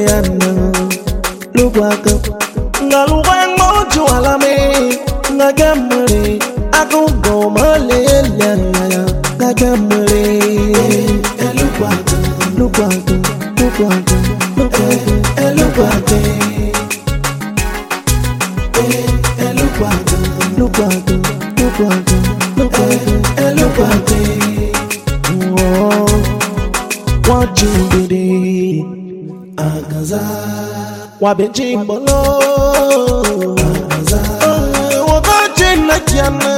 yana lugwaga ngalugwa moju alame ngagamre agugo male yana ngagamre lugwaga lugwaga lugwaga lugwaga lugwaga lugwaga wajibiri agaza wabejimbolo agaza wabajina kiame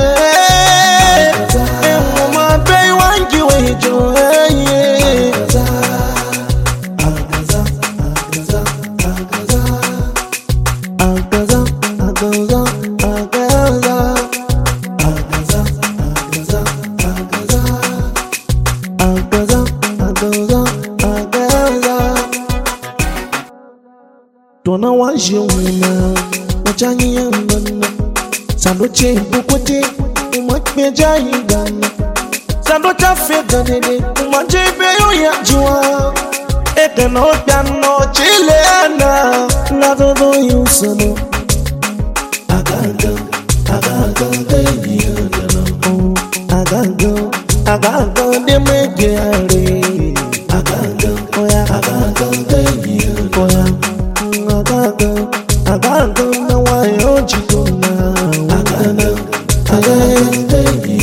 ewoma bei wangi wejo agaza agaza agaza agaza agaza agaza Dona waje wuna wajanyi yamana Sandoche bukote umakme jayi gana Sandocha feganede umajebe yo yajua Eke no piano chile ana Nadodo yusano Agaga, agaga baby agano Agaga, agaga de megeare Agaga, oya agaga baby agano Agaga na wayo jikona baby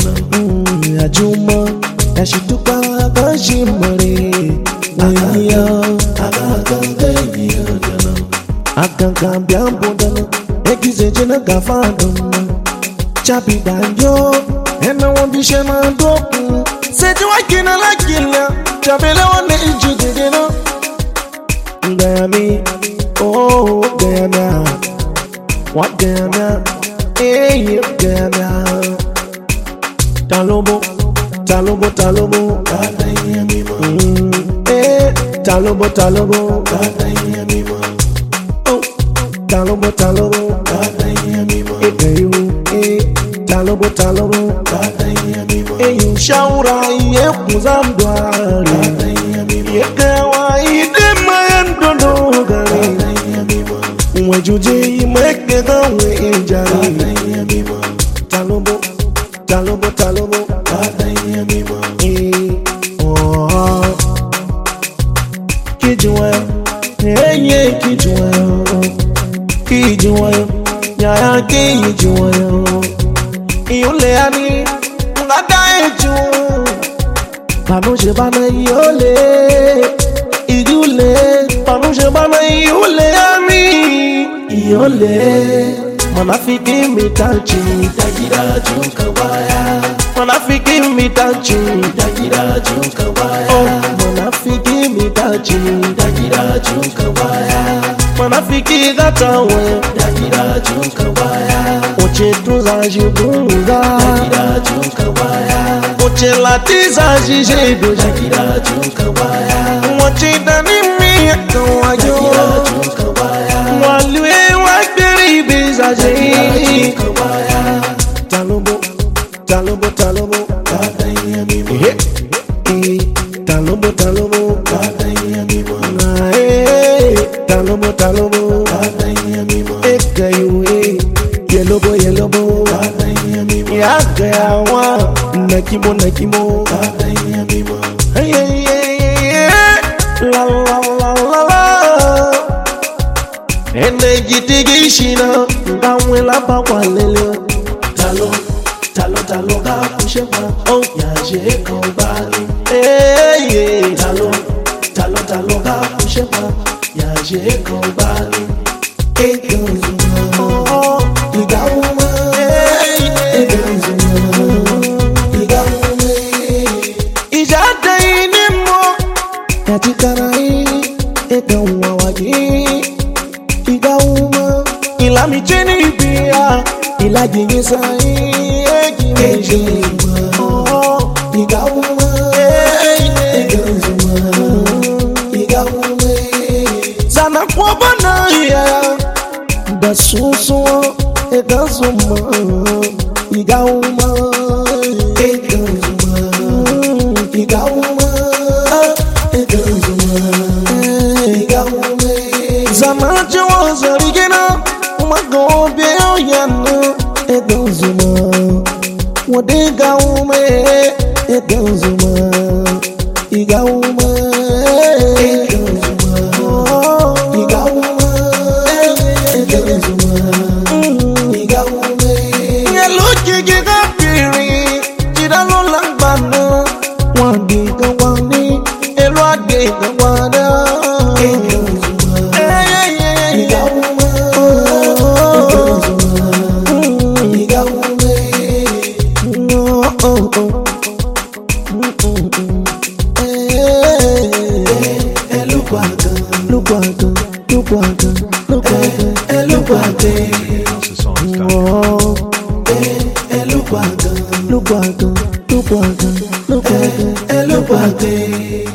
ajuma ashituka bajimare waya baby agaga byambodana egizeje na gafadona chapi danyo ena wambishe mandoku seje wakina lakila chabele wane ijidedena Gayami, oh Gayami, what Gayami, hey Gayami, Talobo, Talobo, Talobo, eh, Talobo, Talobo, oh, Talobo, Talobo, eh, Talobo, Talobo, eh, you shaura ye kuzamdwari, ye kawa idema. Wajuje make gawe injari Talobo Talobo Talobo Kijwa hey kijwa kijwa ya kijwa yole ani ngadae ju Panoje bana yole Ijule Panoje bana yole Yole Manafiki mitachi Dagira jukawaya Manafiki mitachi Dagira jukawaya Oh Manafiki mitachi Dagira jukawaya Manafiki gatawe Dagira jukawaya Oche tuza jibuza Dagira jukawaya Oche latiza jijebu Dagira jukawaya Oche danimi Kawayo Dagira jukawaya Walwe wakberi bezaje Talobo, Talobo, Talobo Talobo, Talobo Talobo, Talobo Ekayu, Yelobo, Yelobo Yakayawa Nakimo, Nakimo La la la la la Ende gitigi shina Ngawe la bakwa lele Talo, talo, talo ga kushepa Oh, yaje kobali Talo, talo, talo ga kushepa Yaje kobali Eke zuma Oh, iga uma Eke zuma Iga uma Ijata inimo Yachikarai Eke uma wagi Igauma ilami cheni bia ilaji sai egima oh igauma igauma sana kwa bana ya basuso egazuma igauma igauma igauma igauma Zamaji was original. Uma go be oyana. Edozuma. Wadiga ume. Edozuma. Iga ume. Edozuma. Iga ume. Edozuma. Iga ume. Nyeluki giga piri. Chidalo langbana. Wadiga wani. Elwadiga wana. Look